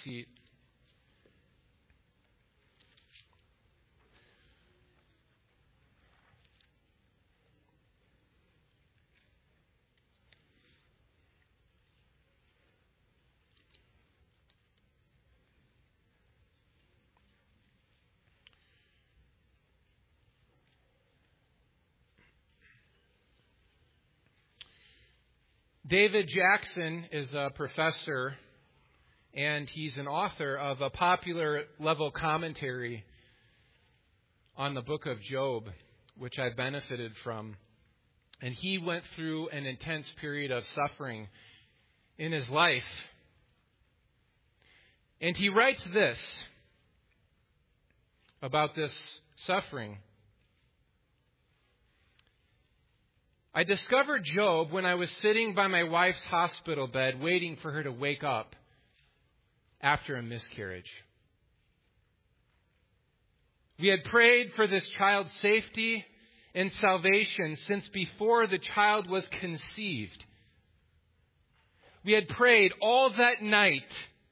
seat. David Jackson is a professor, and he's an author of a popular level commentary on the book of Job, which I benefited from. And he went through an intense period of suffering in his life. And he writes this about this suffering. I discovered Job when I was sitting by my wife's hospital bed waiting for her to wake up after a miscarriage. We had prayed for this child's safety and salvation since before the child was conceived. We had prayed all that night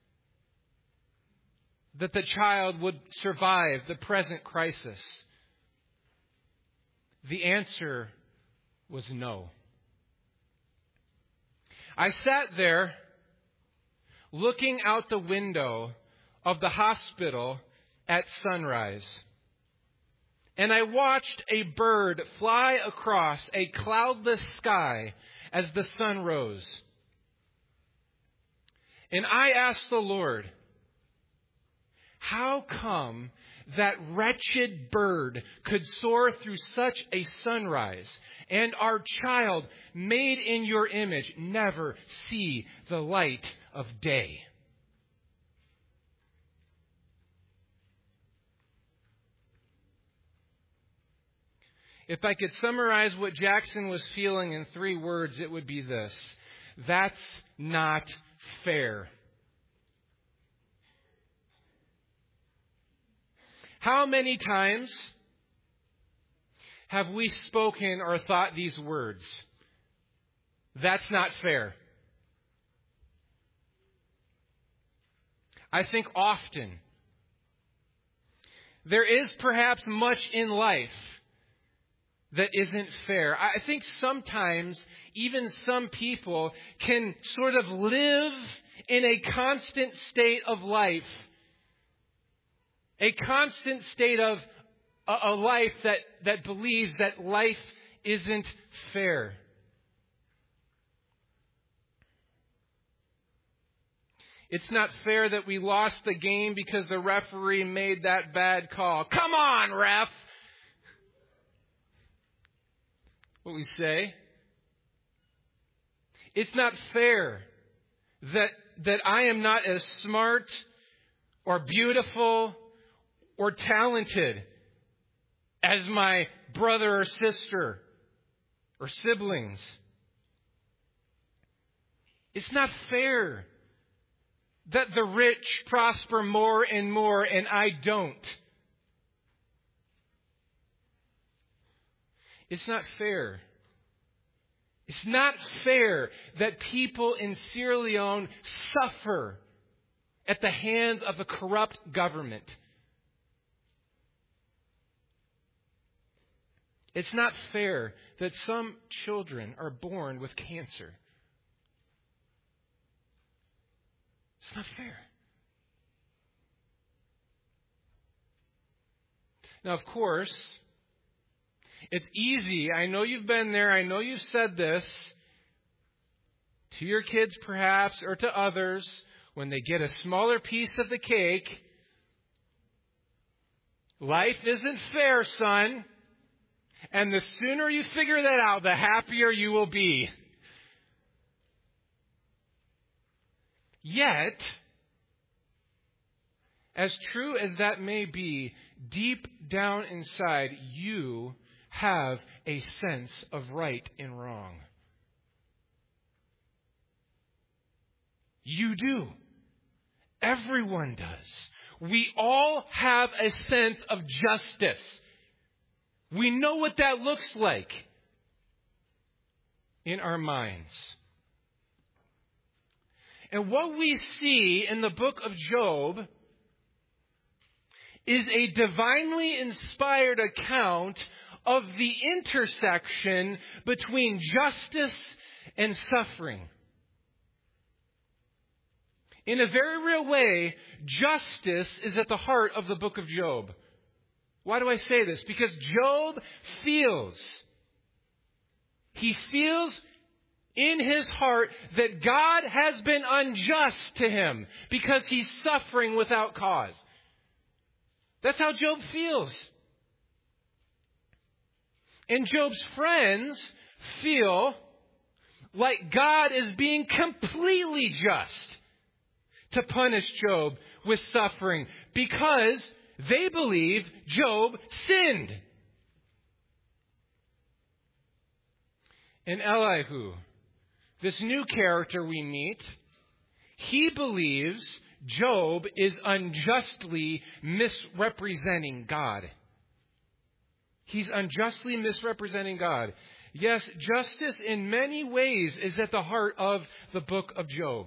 that the child would survive the present crisis. The answer was no. I sat there looking out the window of the hospital at sunrise, and I watched a bird fly across a cloudless sky as the sun rose. And I asked the Lord, how come that wretched bird could soar through such a sunrise, and our child, made in your image, never see the light of day? If I could summarize what Jackson was feeling in 3 words, it would be this: that's not fair. How many times have we spoken or thought these words? That's not fair. I think often. There is perhaps much in life that isn't fair. I think sometimes even some people can sort of live in a constant state of life. A constant state of a life that believes that life isn't fair. It's not fair that we lost the game because the referee made that bad call. Come on, ref! What we say. It's not fair that I am not as smart or beautiful or talented as my brother or sister or siblings. It's not fair that the rich prosper more and more and I don't. It's not fair. It's not fair that people in Sierra Leone suffer at the hands of a corrupt government. It's not fair that some children are born with cancer. It's not fair. Now, of course, it's easy. I know you've been there. I know you've said this to your kids perhaps or to others when they get a smaller piece of the cake. Life isn't fair, son. And the sooner you figure that out, the happier you will be. Yet, as true as that may be, deep down inside, you have a sense of right and wrong. You do. Everyone does. We all have a sense of justice. We know what that looks like in our minds. And what we see in the book of Job is a divinely inspired account of the intersection between justice and suffering. In a very real way, justice is at the heart of the book of Job. Why do I say this? Because Job feels. He feels in his heart that God has been unjust to him because he's suffering without cause. That's how Job feels. And Job's friends feel like God is being completely just to punish Job with suffering because they believe Job sinned. And Elihu, this new character we meet, he believes Job is unjustly misrepresenting God. He's unjustly misrepresenting God. Yes, justice in many ways is at the heart of the book of Job.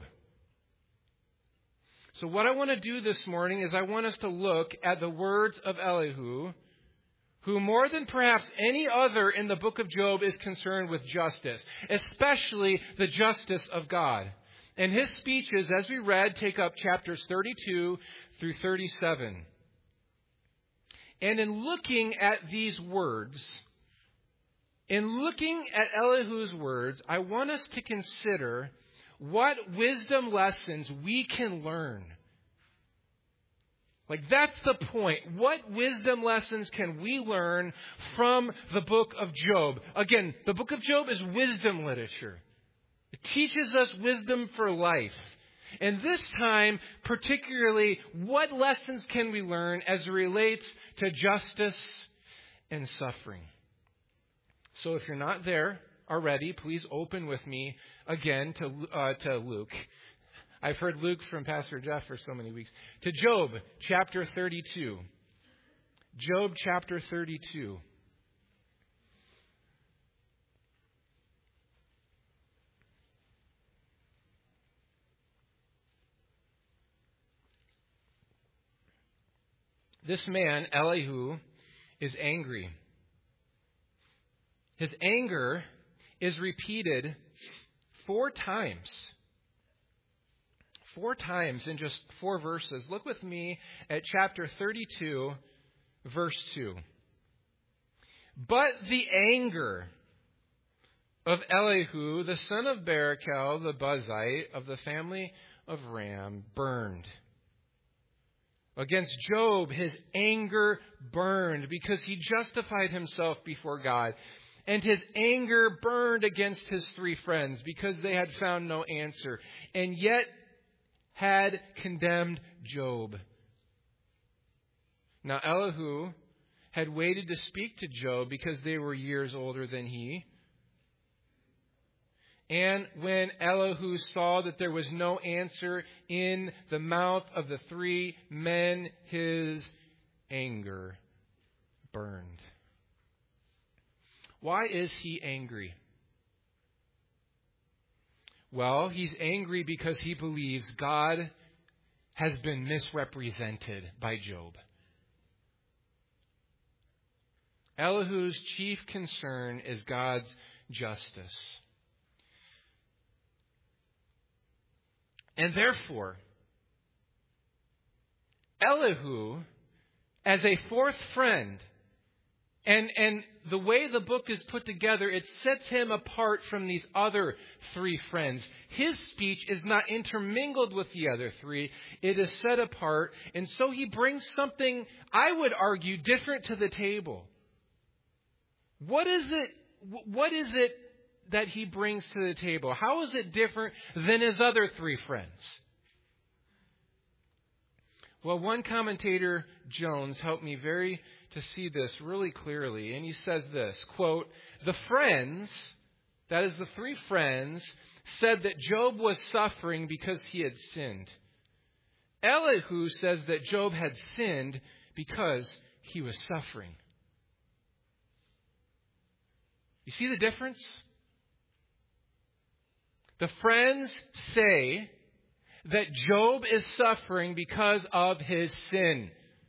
So what I want to do this morning is I want us to look at the words of Elihu, who more than perhaps any other in the book of Job is concerned with justice, especially the justice of God. And his speeches, as we read, take up chapters 32 through 37. And in looking at these words, in looking at Elihu's words, I want us to consider what wisdom lessons we can learn. Like, that's the point. What wisdom lessons can we learn from the book of Job? Again, the book of Job is wisdom literature. It teaches us wisdom for life. And this time, particularly, what lessons can we learn as it relates to justice and suffering? So if you're not there already, please open with me again to Luke. I've heard Luke from Pastor Jeff for so many weeks. To Job chapter 32. Job chapter 32. This man, Elihu, is angry. His anger is repeated 4 times. 4 times in just 4 verses. Look with me at chapter 32, verse 2. But the anger of Elihu, the son of Barachel, the Buzite of the family of Ram, burned. Against Job, his anger burned because he justified himself before God. And his anger burned against his 3 friends because they had found no answer and yet had condemned Job. Now Elihu had waited to speak to Job because they were years older than he. And when Elihu saw that there was no answer in the mouth of the 3 men, his anger burned. Why is he angry? Well, he's angry because he believes God has been misrepresented by Job. Elihu's chief concern is God's justice. And therefore, Elihu, as a 4th friend, and the way the book is put together, it sets him apart from these other 3 friends. His speech is not intermingled with the other 3. It is set apart. And so he brings something, I would argue, different to the table. What is it that he brings to the table? How is it different than his other 3 friends? Well, one commentator, Jones, helped me to see this really clearly. And he says this, quote, "The friends," that is the 3 friends, "said that Job was suffering because he had sinned. Elihu says that Job had sinned because he was suffering." You see the difference? The friends say that Job is suffering because of his sin.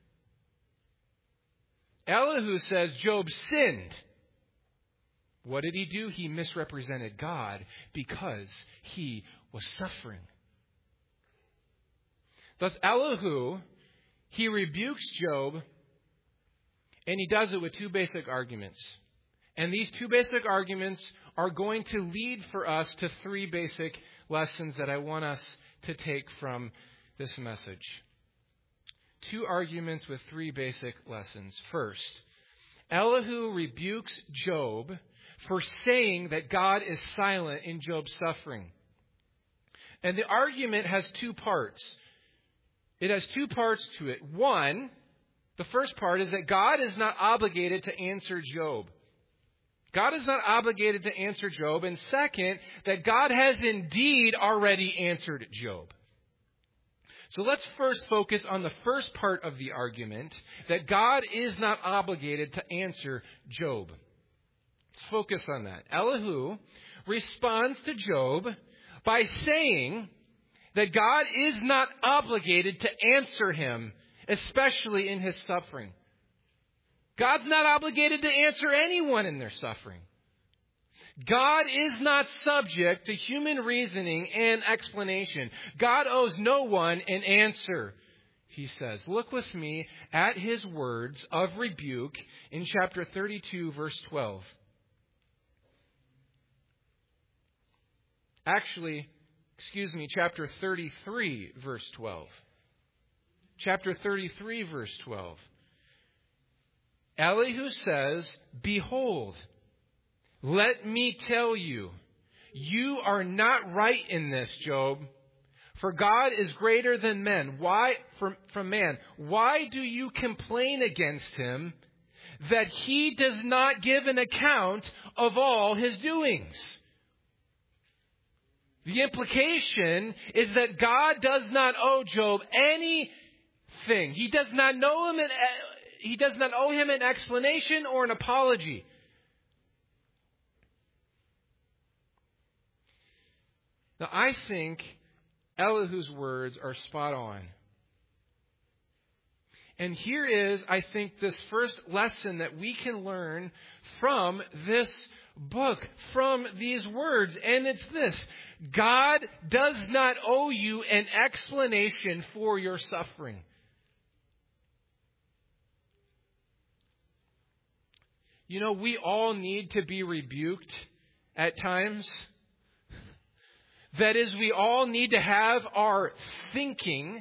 Elihu says Job sinned. What did he do? He misrepresented God because he was suffering. Thus, Elihu, he rebukes Job, and he does it with two basic arguments. And these two basic arguments are going to lead for us to three basic lessons that I want us to take from this message. Two arguments with three basic lessons. First, Elihu rebukes Job for saying that God is silent in Job's suffering. And the argument has two parts. It has two parts to it. One, the first part is that God is not obligated to answer Job. God is not obligated to answer Job. And second, that God has indeed already answered Job. So let's first focus on the first part of the argument, that God is not obligated to answer Job. Let's focus on that. Elihu responds to Job by saying that God is not obligated to answer him, especially in his suffering. God's not obligated to answer anyone in their suffering. God is not subject to human reasoning and explanation. God owes no one an answer, he says. Look with me at his words of rebuke in chapter 32, verse 12. Chapter 33, verse 12. Chapter 33, verse 12. Elihu says, "Behold, let me tell you, you are not right in this, Job. For God is greater than men. From man? Why do you complain against him that he does not give an account of all his doings?" The implication is that God does not owe Job anything. He does not owe him an explanation or an apology. Now, I think Elihu's words are spot on. And here is, I think, this first lesson that we can learn from this book, from these words. And it's this: God does not owe you an explanation for your suffering. You know, we all need to be rebuked at times. That is, we all need to have our thinking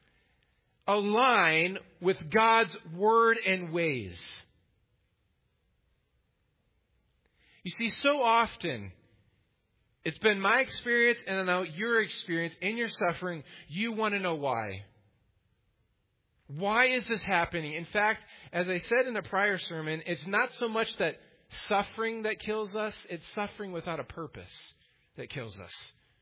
align with God's word and ways. You see, so often, it's been my experience, and I know your experience in your suffering, you want to know why. Why is this happening? In fact, as I said in a prior sermon, it's not so much that suffering that kills us, it's suffering without a purpose that kills us.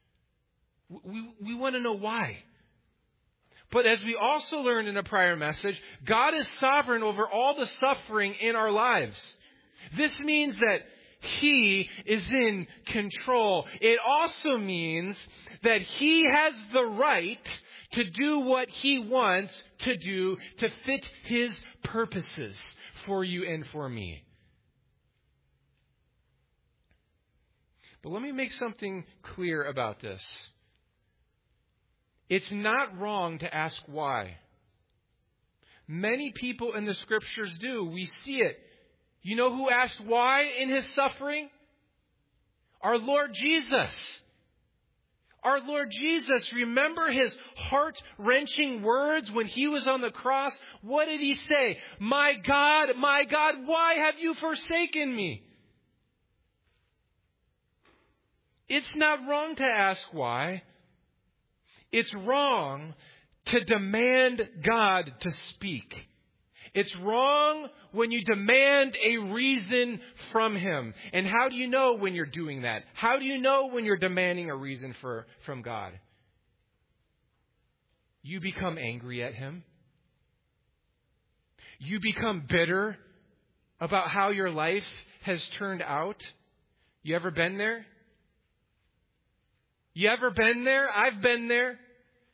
We want to know why. But as we also learned in a prior message, God is sovereign over all the suffering in our lives. This means that He is in control. It also means that He has the right to do what He wants to do to fit His purposes for you and for me. But let me make something clear about this. It's not wrong to ask why. Many people in the Scriptures do. We see it. You know who asked why in His suffering? Our Lord Jesus. Our Lord Jesus, remember His heart-wrenching words when He was on the cross? What did He say? My God, why have you forsaken me? It's not wrong to ask why. It's wrong to demand God to speak. It's wrong when you demand a reason from Him. And how do you know when you're doing that? How do you know when you're demanding a reason from God? You become angry at Him. You become bitter about how your life has turned out. You ever been there? You ever been there? I've been there.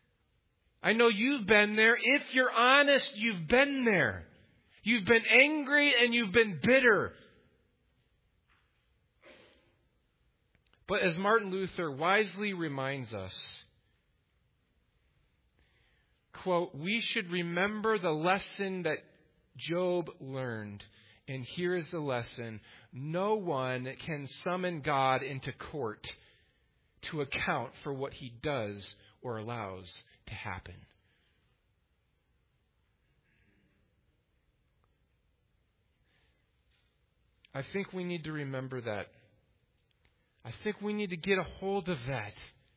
I know you've been there. If you're honest, you've been there. You've been angry and you've been bitter. But as Martin Luther wisely reminds us, quote, we should remember the lesson that Job learned. And here is the lesson. No one can summon God into court to account for what he does or allows to happen. I think we need to remember that. I think we need to get a hold of that.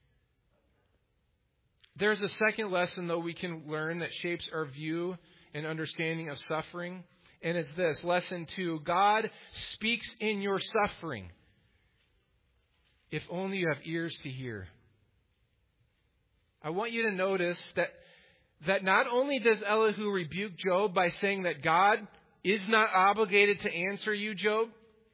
There's a second lesson, though, we can learn that shapes our view and understanding of suffering. And it's this, lesson 2, God speaks in your suffering. If only you have ears to hear. I want you to notice that not only does Elihu rebuke Job by saying that God is not obligated to answer you, Job.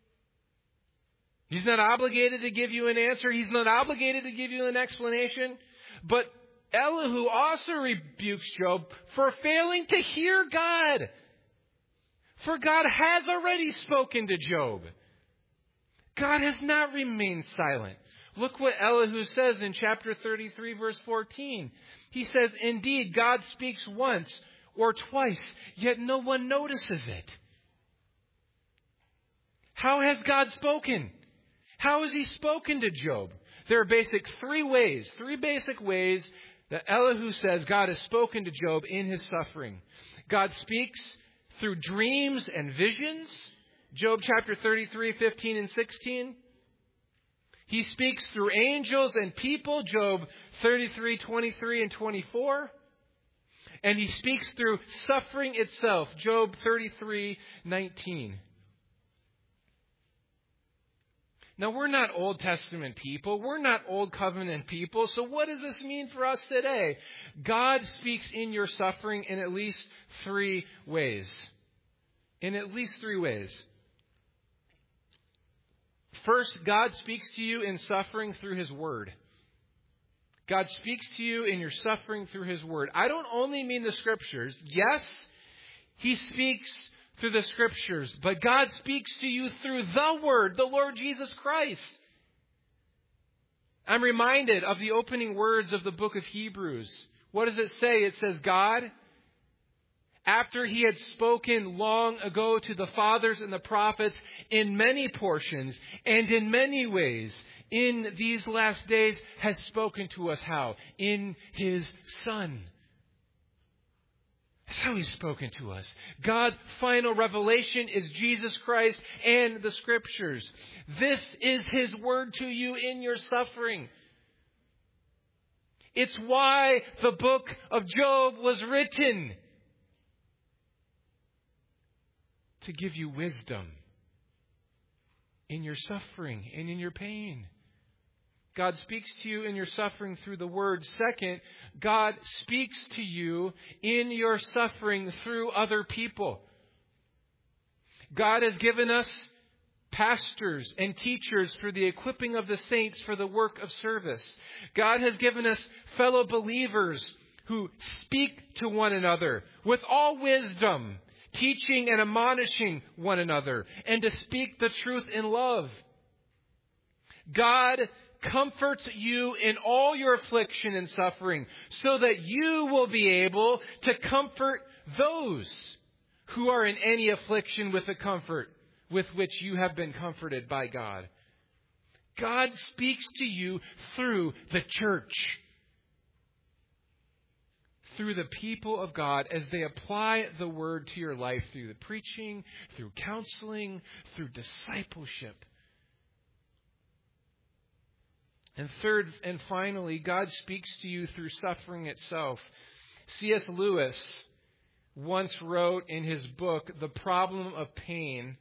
He's not obligated to give you an answer. He's not obligated to give you an explanation. But Elihu also rebukes Job for failing to hear God. For God has already spoken to Job. God has not remained silent. Look what Elihu says in chapter 33, verse 14. He says, indeed, God speaks once or twice, yet no one notices it. How has God spoken? How has he spoken to Job? There are three basic ways that Elihu says God has spoken to Job in his suffering. God speaks through dreams and visions. Job chapter 33, 15 and 16. He speaks through angels and people. Job 33, 23 and 24. And he speaks through suffering itself. Job 33, 19. Now, we're not Old Testament people. We're not Old Covenant people. So what does this mean for us today? God speaks in your suffering in at least 3 ways. In at least 3 ways. First, God speaks to you in suffering through His Word. God speaks to you in your suffering through His Word. I don't only mean the Scriptures. Yes, He speaks through the Scriptures, but God speaks to you through the Word, the Lord Jesus Christ. I'm reminded of the opening words of the book of Hebrews. What does it say? It says, God, after He had spoken long ago to the fathers and the prophets in many portions and in many ways, in these last days has spoken to us how? In His Son. That's how He's spoken to us. God's final revelation is Jesus Christ and the Scriptures. This is His word to you in your suffering. It's why the book of Job was written. To give you wisdom in your suffering and in your pain. God speaks to you in your suffering through the Word. Second, God speaks to you in your suffering through other people. God has given us pastors and teachers for the equipping of the saints for the work of service. God has given us fellow believers who speak to one another with all wisdom, teaching and admonishing one another, and to speak the truth in love. God comforts you in all your affliction and suffering so that you will be able to comfort those who are in any affliction with the comfort with which you have been comforted by God. God speaks to you through the church, through the people of God as they apply the Word to your life through the preaching, through counseling, through discipleship. And third and finally, God speaks to you through suffering itself. C.S. Lewis once wrote in his book, The Problem of Pain,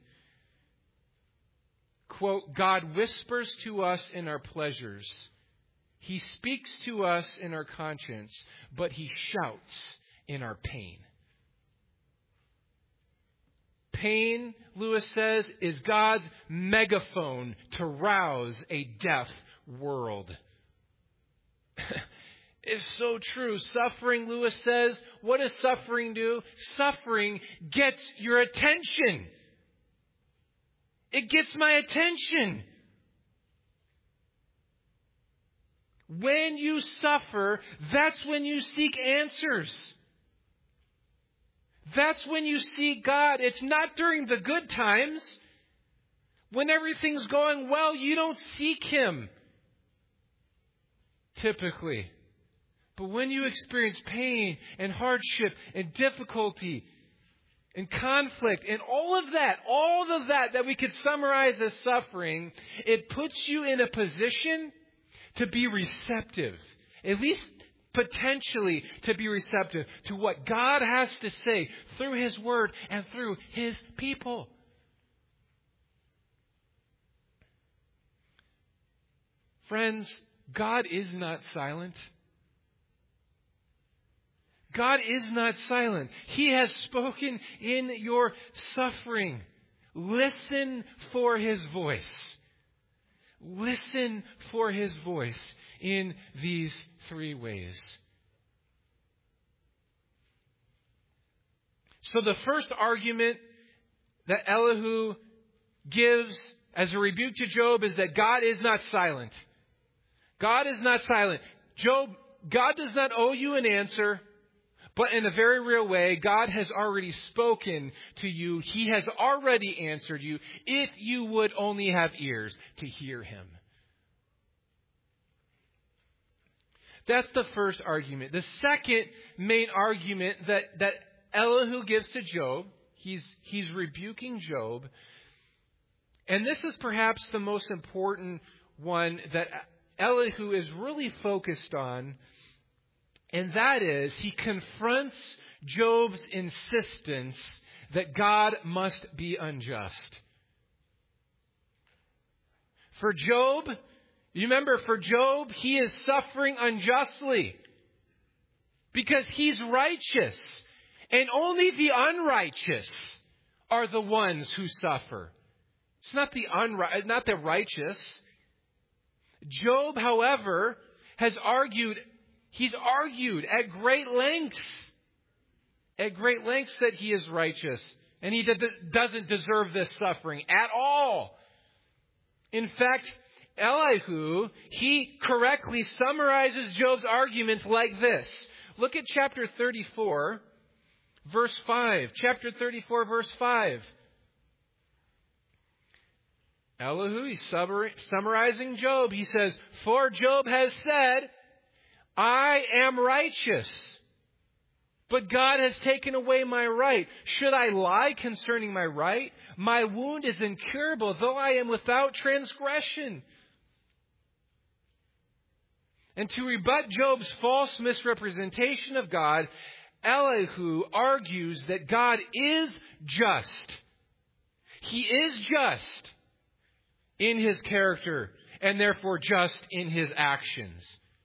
quote, God whispers to us in our pleasures. He speaks to us in our conscience, but He shouts in our pain. Pain, Lewis says, is God's megaphone to rouse a deaf world. is so true. Suffering, Lewis says, what does suffering do? Suffering gets your attention. It gets my attention. When you suffer, that's when you seek answers. That's when you seek God. It's not during the good times. When everything's going well, you don't seek Him. Typically. But when you experience pain and hardship and difficulty and conflict and all of that we could summarize as suffering, it puts you in a position to be receptive, at least potentially to be receptive to what God has to say through His Word and through His people. Friends, God is not silent. God is not silent. He has spoken in your suffering. Listen for His voice. Listen for His voice in these three ways. So the first argument that Elihu gives as a rebuke to Job is that God is not silent. God is not silent. Job, God does not owe you an answer, but in a very real way, God has already spoken to you. He has already answered you if you would only have ears to hear Him. That's the first argument. The second main argument that Elihu gives to Job, he's rebuking Job. And this is perhaps the most important one that Elihu is really focused on. And that is, he confronts Job's insistence that God must be unjust. For Job, you remember, for Job, he is suffering unjustly because he's righteous. And only the unrighteous are the ones who suffer. It's not the righteous. Job, however, He's argued at great lengths that he is righteous. And he doesn't deserve this suffering at all. In fact, Elihu, he correctly summarizes Job's arguments like this. Look at chapter 34, verse 5. Chapter 34, verse 5. Elihu, he's summarizing Job. He says, "For Job has said, I am righteous, but God has taken away my right. Should I lie concerning my right? My wound is incurable, though I am without transgression." And to rebut Job's false misrepresentation of God, Elihu argues that God is just. He is just in His character, and therefore just in His actions.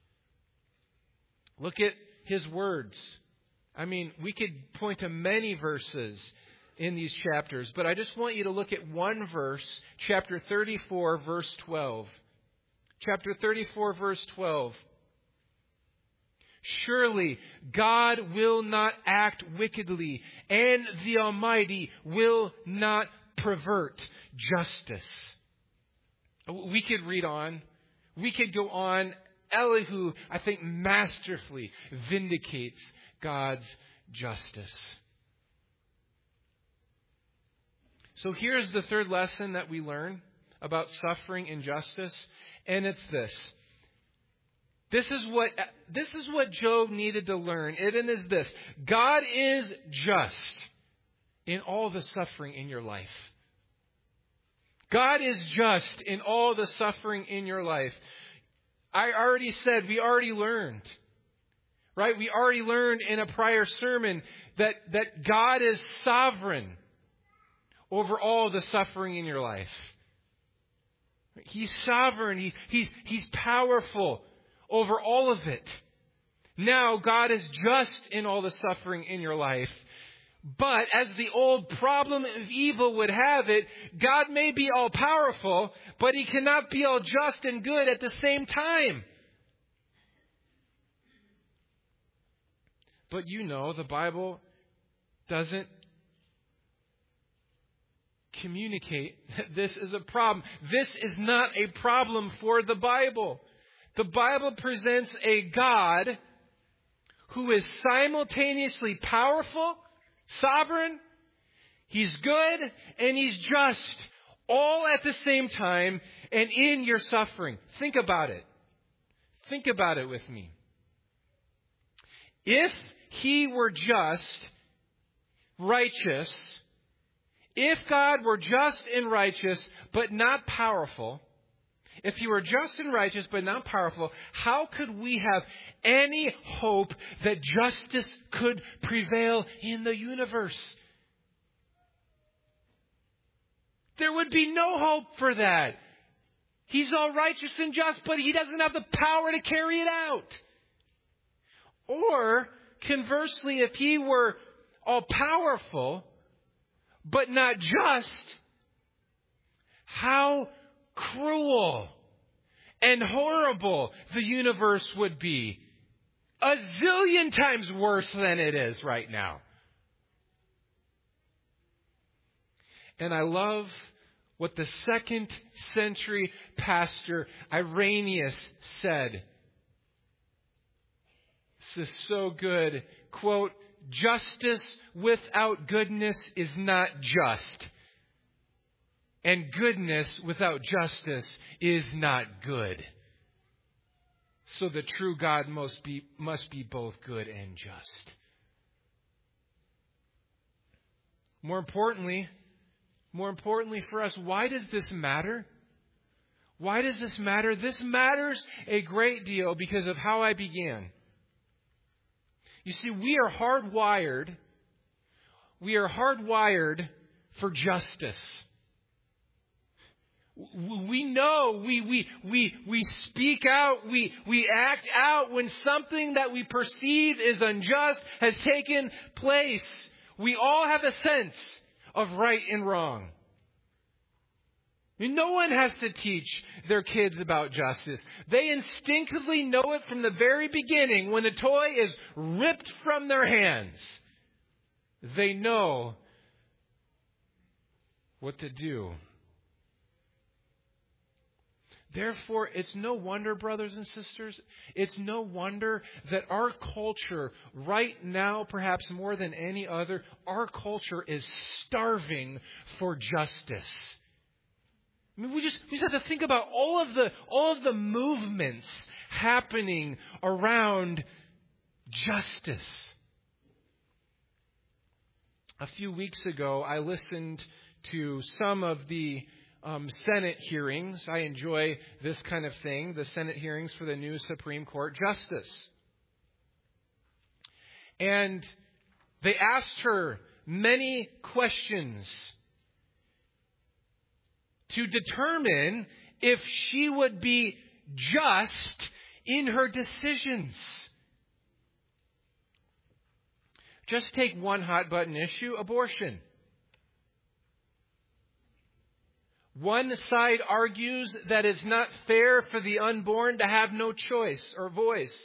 Look at his words. I mean, we could point to many verses in these chapters, but I just want you to look at one verse, chapter 34, verse 12. Chapter 34, verse 12. "Surely God will not act wickedly, and the Almighty will not pervert justice." We could read on. We could go on. Elihu, I think, masterfully vindicates God's justice. So here's the third lesson that we learn about suffering and justice, and it's this. This is what Job needed to learn. It is this: God is just in all the suffering in your life. God is just in all the suffering in your life. I already said, we already learned, right? We already learned in a prior sermon that God is sovereign over all the suffering in your life. He's sovereign. He's powerful over all of it. Now, God is just in all the suffering in your life. But as the old problem of evil would have it, God may be all powerful, but He cannot be all just and good at the same time. But you know, the Bible doesn't communicate that this is a problem. This is not a problem for the Bible. The Bible presents a God who is simultaneously powerful, sovereign, He's good, and He's just, all at the same time, and in your suffering. Think about it. Think about it with me. If He were just, righteous, if God were just and righteous, but not powerful, if He were just and righteous, but not powerful, how could we have any hope that justice could prevail in the universe? There would be no hope for that. He's all righteous and just, but He doesn't have the power to carry it out. Or, conversely, if He were all powerful, but not just, how cruel and horrible the universe would be. A zillion times worse than it is right now. And I love what the 2nd century pastor Irenaeus said. This is so good. Quote, "Justice without goodness is not just. And goodness without justice is not good. So the true God must be both good and just." More importantly for us, why does this matter? Why does this matter? This matters a great deal because of how I began. You see, we are hardwired for justice. We know, we speak out, we act out when something that we perceive is unjust has taken place. We all have a sense of right and wrong. I mean, no one has to teach their kids about justice. They instinctively know it from the very beginning. When a toy is ripped from their hands, they know what to do. Therefore, it's no wonder, brothers and sisters, it's no wonder that our culture right now, perhaps more than any other, our culture is starving for justice. I mean, we just have to think about all of the movements happening around justice. A few weeks ago, I listened to some of the Senate hearings. I enjoy this kind of thing, the Senate hearings for the new Supreme Court Justice. And they asked her many questions to determine if she would be just in her decisions. Just take one hot button issue, abortion. One side argues that it's not fair for the unborn to have no choice or voice.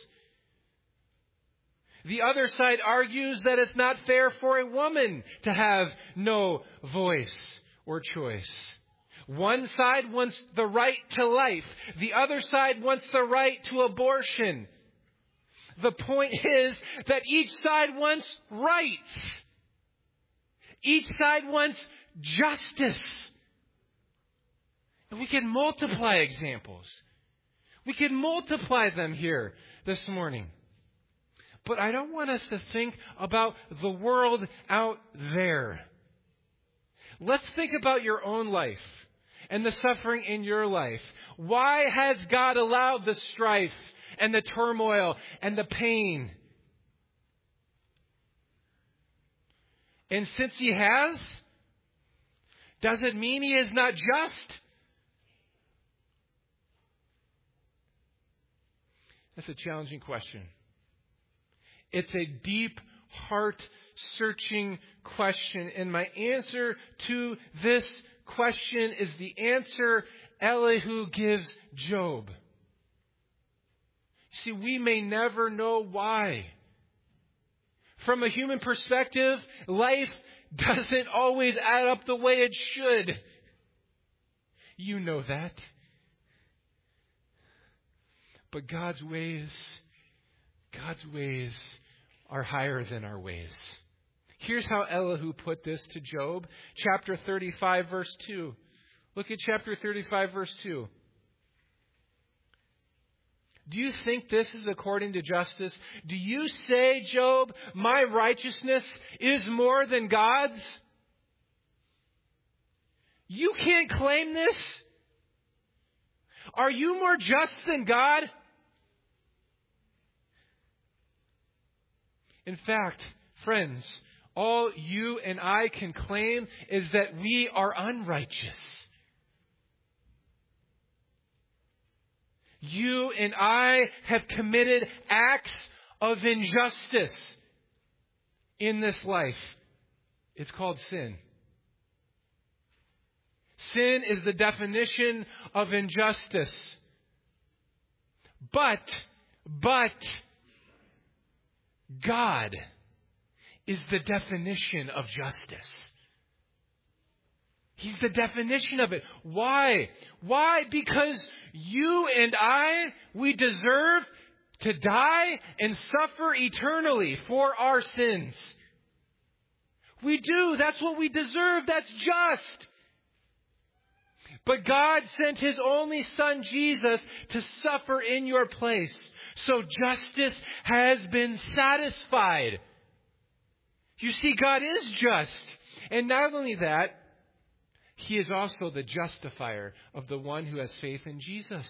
The other side argues that it's not fair for a woman to have no voice or choice. One side wants the right to life. The other side wants the right to abortion. The point is that each side wants rights. Each side wants justice. And we can multiply examples. We can multiply them here this morning. But I don't want us to think about the world out there. Let's think about your own life and the suffering in your life. Why has God allowed the strife and the turmoil and the pain? And since He has, does it mean He is not just? That's a challenging question. It's a deep, heart-searching question. And my answer to this question is the answer Elihu gives Job. See, we may never know why. From a human perspective, life doesn't always add up the way it should. You know that. But God's ways are higher than our ways. Here's how Elihu put this to Job. Chapter 35, verse 2. Look at chapter 35, verse 2. Do you think this is according to justice? Do you say, Job, my righteousness is more than God's? You can't claim this. Are you more just than God? In fact, friends, all you and I can claim is that we are unrighteous. You and I have committed acts of injustice in this life. It's called sin. Sin is the definition of injustice. But God is the definition of justice. He's the definition of it. Why? Why? Because you and I, we deserve to die and suffer eternally for our sins. We do. That's what we deserve. That's just. But God sent His only Son, Jesus, to suffer in your place. So justice has been satisfied. You see, God is just. And not only that, He is also the justifier of the one who has faith in Jesus.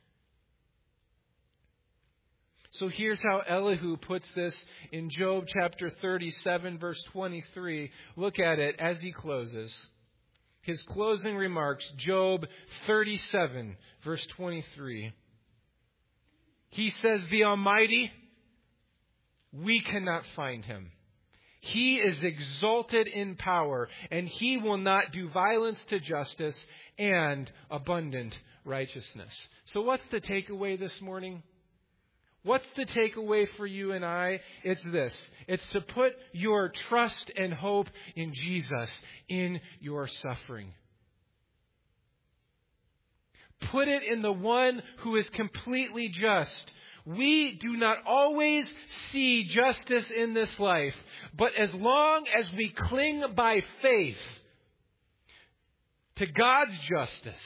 So here's how Elihu puts this in Job chapter 37, verse 23. Look at it as he closes. His closing remarks, Job 37, verse 23. He says, the Almighty, we cannot find Him. He is exalted in power, and He will not do violence to justice and abundant righteousness. So what's the takeaway this morning? What's the takeaway for you and I? It's this. It's to put your trust and hope in Jesus in your suffering. Put it in the one who is completely just. We do not always see justice in this life, but as long as we cling by faith to God's justice,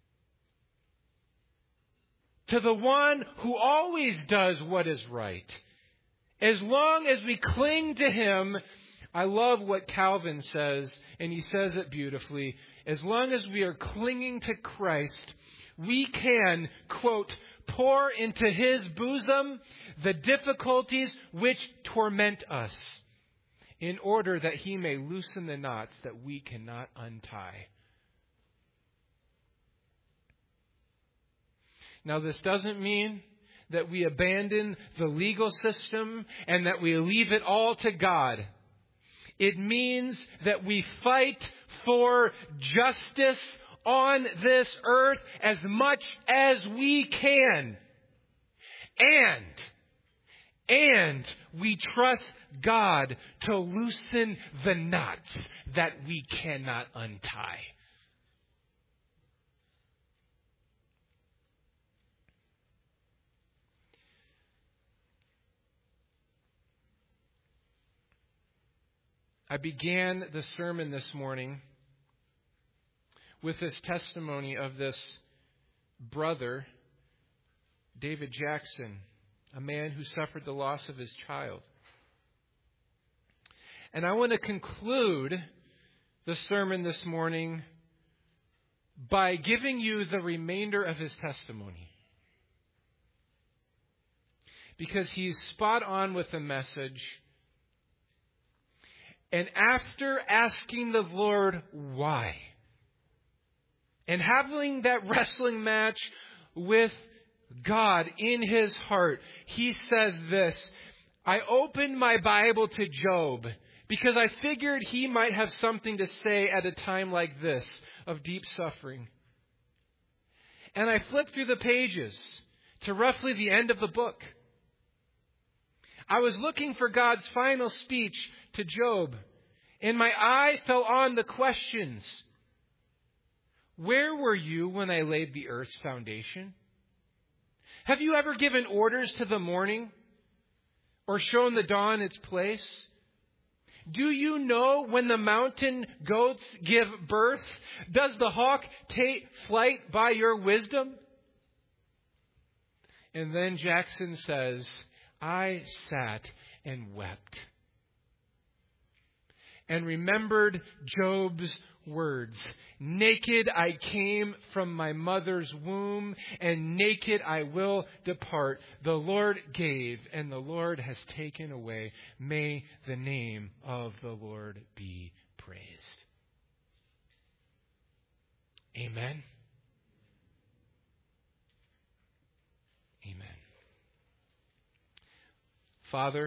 to the one who always does what is right, as long as we cling to Him, I love what Calvin says, and he says it beautifully. As long as we are clinging to Christ, we can, quote, pour into His bosom the difficulties which torment us, in order that He may loosen the knots that we cannot untie. Now, this doesn't mean that we abandon the legal system and that we leave it all to God. It means that we fight for justice on this earth as much as we can. And we trust God to loosen the knots that we cannot untie. I began the sermon this morning with this testimony of this brother, David Jackson, a man who suffered the loss of his child. And I want to conclude the sermon this morning by giving you the remainder of his testimony. Because he's spot on with the message. And after asking the Lord why, and having that wrestling match with God in his heart, he says this, I opened my Bible to Job because I figured he might have something to say at a time like this of deep suffering. And I flipped through the pages to roughly the end of the book. I was looking for God's final speech to Job, and my eye fell on the questions. Where were you when I laid the earth's foundation? Have you ever given orders to the morning or shown the dawn its place? Do you know when the mountain goats give birth? Does the hawk take flight by your wisdom? And then Jackson says, I sat and wept and remembered Job's words. Naked I came from my mother's womb, and naked I will depart. The Lord gave, and the Lord has taken away. May the name of the Lord be praised. Amen. Amen. Father,